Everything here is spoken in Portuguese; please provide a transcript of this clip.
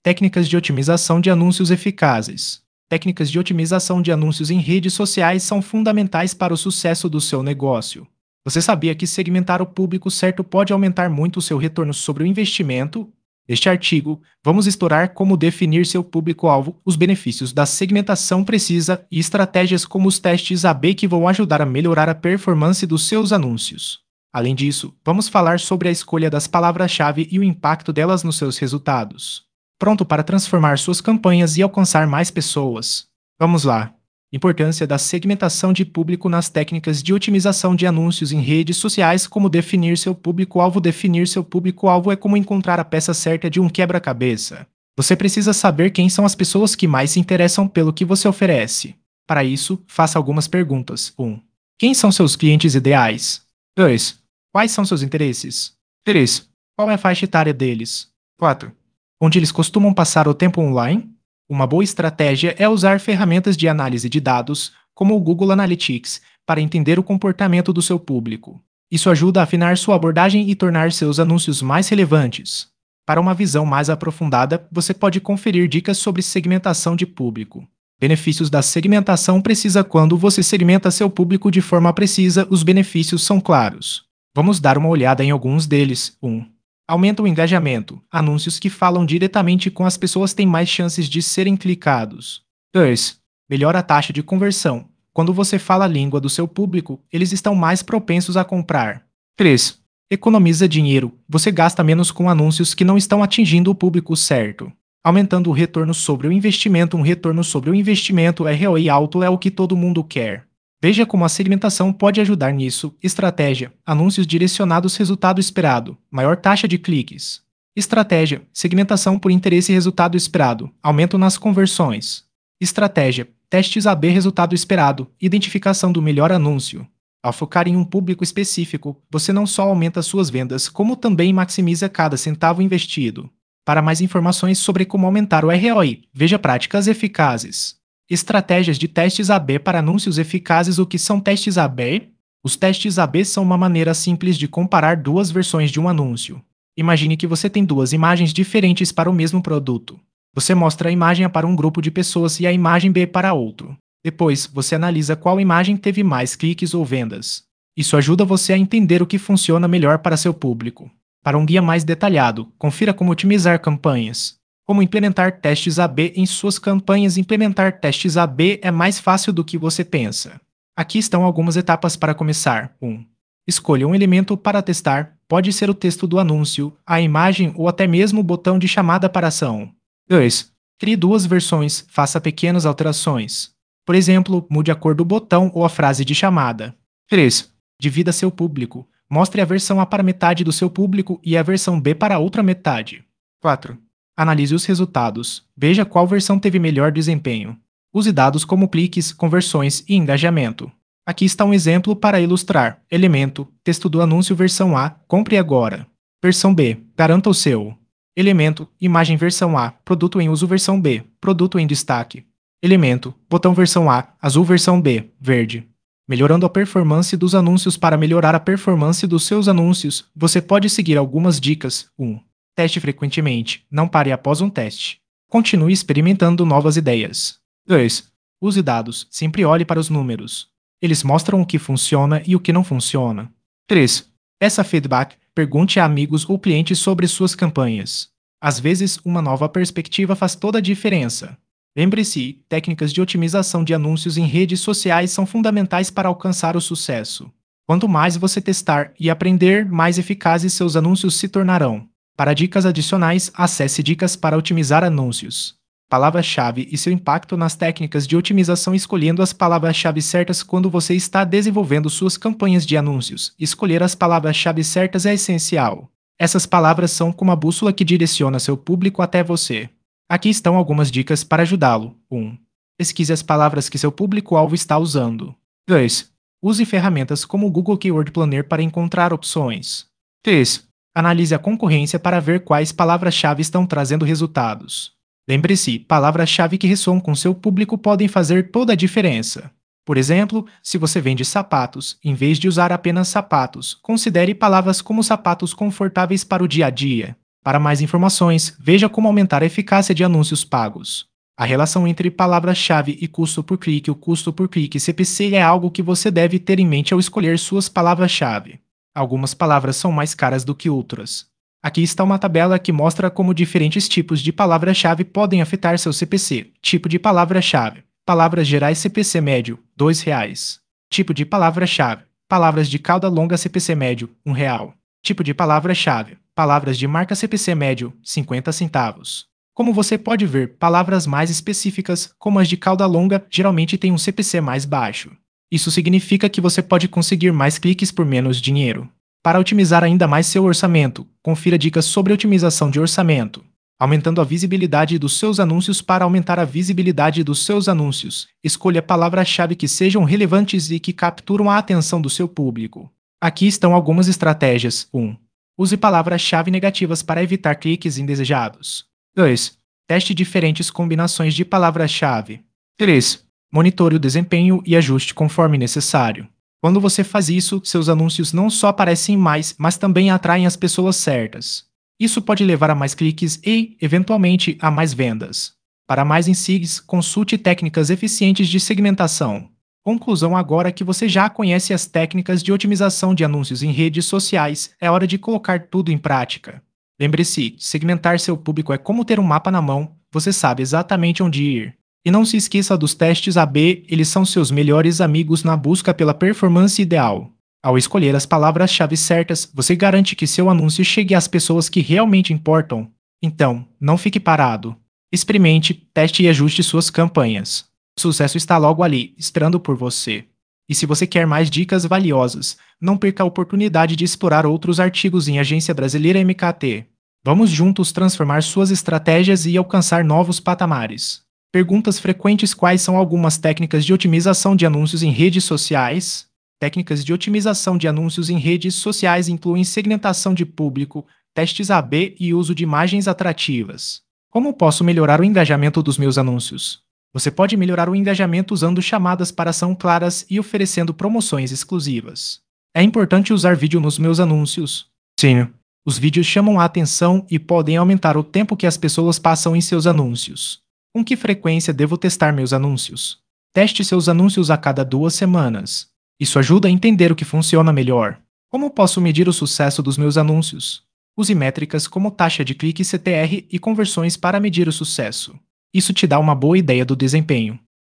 Técnicas de otimização de anúncios eficazes. Técnicas de otimização de anúncios em redes sociais são fundamentais para o sucesso do seu negócio. Você sabia que segmentar o público certo pode aumentar muito o seu retorno sobre o investimento? Neste artigo, vamos explorar como definir seu público-alvo, os benefícios da segmentação precisa e estratégias como os testes A/B que vão ajudar a melhorar a performance dos seus anúncios. Além disso, vamos falar sobre a escolha das palavras-chave e o impacto delas nos seus resultados. Pronto para transformar suas campanhas e alcançar mais pessoas? Vamos lá! Importância da segmentação de público nas técnicas de otimização de anúncios em redes sociais. Como definir seu público-alvo? Definir seu público-alvo é como encontrar a peça certa de um quebra-cabeça. Você precisa saber quem são as pessoas que mais se interessam pelo que você oferece. Para isso, faça algumas perguntas. 1. Quem são seus clientes ideais? 2. Quais são seus interesses? 3. Qual é a faixa etária deles? 4. Onde eles costumam passar o tempo online? Uma boa estratégia é usar ferramentas de análise de dados, como o Google Analytics, para entender o comportamento do seu público. Isso ajuda a afinar sua abordagem e tornar seus anúncios mais relevantes. Para uma visão mais aprofundada, você pode conferir dicas sobre segmentação de público. Benefícios da segmentação precisa. Quando você segmenta seu público de forma precisa, os benefícios são claros. Vamos dar uma olhada em alguns deles. 1. Aumenta o engajamento. Anúncios que falam diretamente com as pessoas têm mais chances de serem clicados. 2. Melhora a taxa de conversão. Quando você fala a língua do seu público, eles estão mais propensos a comprar. 3. Economiza dinheiro. Você gasta menos com anúncios que não estão atingindo o público certo. Aumentando o retorno sobre o investimento. Um retorno sobre o investimento ROI alto é o que todo mundo quer. Veja como a segmentação pode ajudar nisso. Estratégia: anúncios direcionados. Resultado esperado: maior taxa de cliques. Estratégia: segmentação por interesse. Resultado esperado: aumento nas conversões. Estratégia: testes A/B. Resultado esperado: identificação do melhor anúncio. Ao focar em um público específico, você não só aumenta suas vendas, como também maximiza cada centavo investido. Para mais informações sobre como aumentar o ROI, veja práticas eficazes. Estratégias de testes A/B para anúncios eficazes. O que são testes A/B? Os testes A/B são uma maneira simples de comparar duas versões de um anúncio. Imagine que você tem duas imagens diferentes para o mesmo produto. Você mostra a imagem A para um grupo de pessoas e a imagem B para outro. Depois, você analisa qual imagem teve mais cliques ou vendas. Isso ajuda você a entender o que funciona melhor para seu público. Para um guia mais detalhado, confira como otimizar campanhas. Como implementar testes A/B em suas campanhas. Implementar testes A/B é mais fácil do que você pensa. Aqui estão algumas etapas para começar. 1. Escolha um elemento para testar. Pode ser o texto do anúncio, a imagem ou até mesmo o botão de chamada para ação. 2. Crie duas versões. Faça pequenas alterações. Por exemplo, mude a cor do botão ou a frase de chamada. 3. Divida seu público. Mostre a versão A para metade do seu público e a versão B para a outra metade. 4. Analise os resultados. Veja qual versão teve melhor desempenho. Use dados como cliques, conversões e engajamento. Aqui está um exemplo para ilustrar. Elemento: texto do anúncio versão A, compre agora. Versão B: garanta o seu. Elemento: imagem versão A, produto em uso versão B, produto em destaque. Elemento: botão versão A, azul versão B, verde. Melhorando a performance dos anúncios. Para melhorar a performance dos seus anúncios, você pode seguir algumas dicas. 1. Teste frequentemente. Não pare após um teste. Continue experimentando novas ideias. 2. Use dados. Sempre olhe para os números. Eles mostram o que funciona e o que não funciona. 3. Peça feedback. Pergunte a amigos ou clientes sobre suas campanhas. Às vezes, uma nova perspectiva faz toda a diferença. Lembre-se, técnicas de otimização de anúncios em redes sociais são fundamentais para alcançar o sucesso. Quanto mais você testar e aprender, mais eficazes seus anúncios se tornarão. Para dicas adicionais, acesse Dicas para otimizar anúncios. Palavra-chave e seu impacto nas técnicas de otimização. Escolhendo as palavras-chave certas. Quando você está desenvolvendo suas campanhas de anúncios, escolher as palavras-chave certas é essencial. Essas palavras são como a bússola que direciona seu público até você. Aqui estão algumas dicas para ajudá-lo. 1. Pesquise as palavras que seu público-alvo está usando. 2. Use ferramentas como o Google Keyword Planner para encontrar opções. 3. Analise a concorrência para ver quais palavras-chave estão trazendo resultados. Lembre-se, palavras-chave que ressoam com seu público podem fazer toda a diferença. Por exemplo, se você vende sapatos, em vez de usar apenas sapatos, considere palavras como sapatos confortáveis para o dia a dia. Para mais informações, veja como aumentar a eficácia de anúncios pagos. A relação entre palavra-chave e custo por clique, o custo por clique CPC é algo que você deve ter em mente ao escolher suas palavras-chave. Algumas palavras são mais caras do que outras. Aqui está uma tabela que mostra como diferentes tipos de palavra-chave podem afetar seu CPC. Tipo de palavra-chave: palavras gerais CPC médio, R$ 2. Tipo de palavra-chave: palavras de cauda longa CPC médio, R$ 1. Tipo de palavra-chave: palavras de marca CPC médio, 50 centavos. Como você pode ver, palavras mais específicas, como as de cauda longa, geralmente têm um CPC mais baixo. Isso significa que você pode conseguir mais cliques por menos dinheiro. Para otimizar ainda mais seu orçamento, confira dicas sobre otimização de orçamento. Aumentando a visibilidade dos seus anúncios. Para aumentar a visibilidade dos seus anúncios, escolha palavras-chave que sejam relevantes e que capturam a atenção do seu público. Aqui estão algumas estratégias. 1. Use palavras-chave negativas para evitar cliques indesejados. 2. Teste diferentes combinações de palavras-chave. 3. Monitore o desempenho e ajuste conforme necessário. Quando você faz isso, seus anúncios não só aparecem mais, mas também atraem as pessoas certas. Isso pode levar a mais cliques e, eventualmente, a mais vendas. Para mais insights, consulte técnicas eficientes de segmentação. Conclusão: agora que você já conhece as técnicas de otimização de anúncios em redes sociais, é hora de colocar tudo em prática. Lembre-se, segmentar seu público é como ter um mapa na mão, você sabe exatamente onde ir. E não se esqueça dos testes AB, eles são seus melhores amigos na busca pela performance ideal. Ao escolher as palavras-chave certas, você garante que seu anúncio chegue às pessoas que realmente importam. Então, não fique parado. Experimente, teste e ajuste suas campanhas. O sucesso está logo ali, esperando por você. E se você quer mais dicas valiosas, não perca a oportunidade de explorar outros artigos em Agência Brasileira MKT. Vamos juntos transformar suas estratégias e alcançar novos patamares. Perguntas frequentes: quais são algumas técnicas de otimização de anúncios em redes sociais? Técnicas de otimização de anúncios em redes sociais incluem segmentação de público, testes AB e uso de imagens atrativas. Como posso melhorar o engajamento dos meus anúncios? Você pode melhorar o engajamento usando chamadas para ação claras e oferecendo promoções exclusivas. É importante usar vídeo nos meus anúncios. Sim, os vídeos chamam a atenção e podem aumentar o tempo que as pessoas passam em seus anúncios. Com que frequência devo testar meus anúncios? Teste seus anúncios a cada 2 semanas. Isso ajuda a entender o que funciona melhor. Como posso medir o sucesso dos meus anúncios? Use métricas como taxa de clique CTR e conversões para medir o sucesso. Isso te dá uma boa ideia do desempenho.